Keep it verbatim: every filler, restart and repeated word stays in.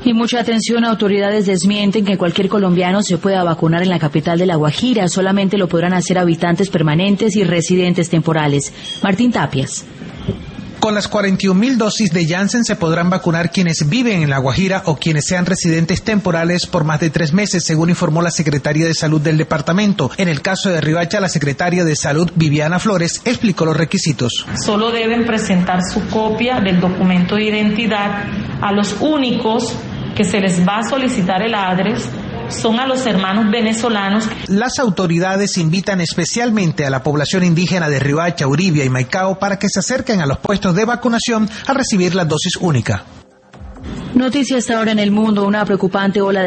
Y mucha atención, autoridades desmienten que cualquier colombiano se pueda vacunar en la capital de La Guajira. Solamente lo podrán hacer habitantes permanentes y residentes temporales. Martín Tapias. Con las cuarenta y un mil dosis de Janssen se podrán vacunar quienes viven en La Guajira o quienes sean residentes temporales por más de tres meses, según informó la Secretaría de Salud del departamento. En el caso de Riohacha, la Secretaria de Salud, Viviana Flores, explicó los requisitos. Solo deben presentar su copia del documento de identidad. A los únicos que se les va a solicitar el ADRES son a los hermanos venezolanos. Las autoridades invitan especialmente a la población indígena de Riohacha, Uribia y Maicao para que se acerquen a los puestos de vacunación a recibir la dosis única. Noticia hasta ahora en el mundo, una preocupante ola de